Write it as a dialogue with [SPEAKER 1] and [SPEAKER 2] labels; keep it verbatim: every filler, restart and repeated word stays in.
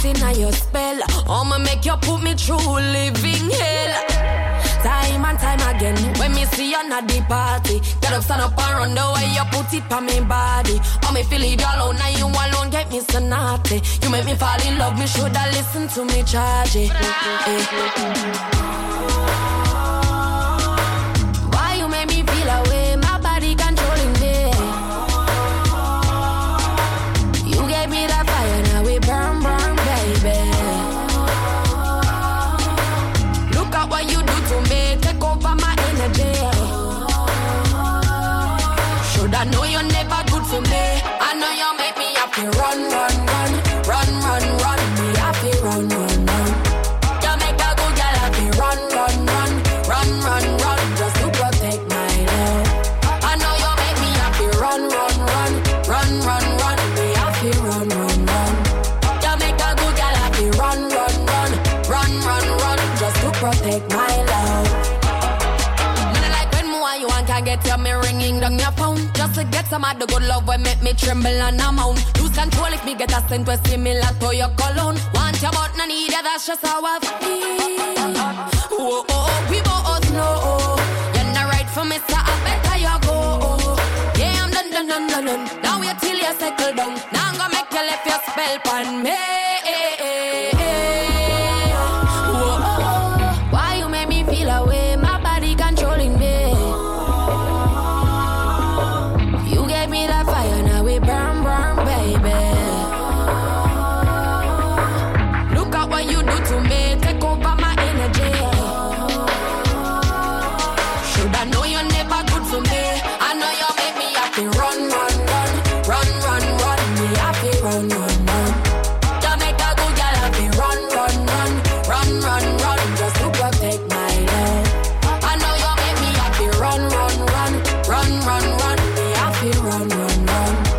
[SPEAKER 1] in your spell. I'ma make you put me through living hell. Time and time again, when me see you at the party, get up, stand up and run the way you put it on me body. Oh, me feel it alone, now you alone get me so naughty. You make me fall in love, me shoulda listen to me charge it. Why you make me feel away, my body controlling me. You gave me that fire, now we burn, burn, baby. Look at what you do to me, take over my energy. Should I know you're never good for me? I know you make me happy. Run, run, run, run, run, run. Me happy, run, run, run. You make a good girl happy. Run, run, run, run, run, run. Just to protect my love. I know you make me happy. Run, run, run, run, run, run. Me happy, run, run, run. You make a good girl happy. Run, run, run, run, run, run. Just to protect my love. You want can get your me ringing down your phone. Just to get some of the good love will make me tremble and amount. Lose control if me get a scent was similar to your cologne. Want your but no need ya, that's just how I feel. Oh, oh, oh, we both know you're not right for me, so I better you go. Yeah, I'm done, done, done, done, done. Now wait till you settle down. Now I'm gonna make you left your spell on me. Oh, oh, why you make me feel away? My body controlling me. Burn, burn, baby. Look at what you do to me, take over my energy. Should I know you're never good for me? I know you make me happy. Run, run, run, run, run, run. Me happy, run, run, run. You make a good girl happy. Run, run, run, run, run, run. Just to protect my love. I know you make me happy. Run, run, run, run, run, run. Me happy, run, run, run.